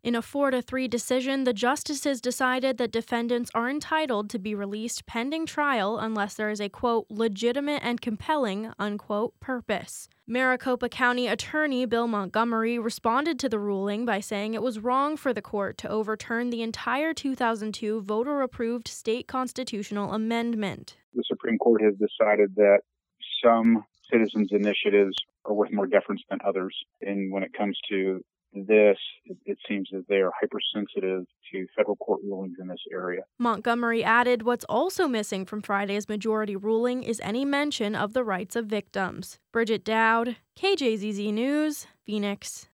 In a 4-3 decision, the justices decided that defendants are entitled to be released pending trial unless there is a, quote, legitimate and compelling, unquote, purpose. Maricopa County Attorney Bill Montgomery responded to the ruling by saying it was wrong for the court to overturn the entire 2002 voter-approved state constitutional amendment. The Supreme Court has decided that some citizens' initiatives are worth more deference than others. And when it comes to this, it seems that they are hypersensitive to federal court rulings in this area. Montgomery added what's also missing from Friday's majority ruling is any mention of the rights of victims. Bridget Dowd, KJZZ News, Phoenix.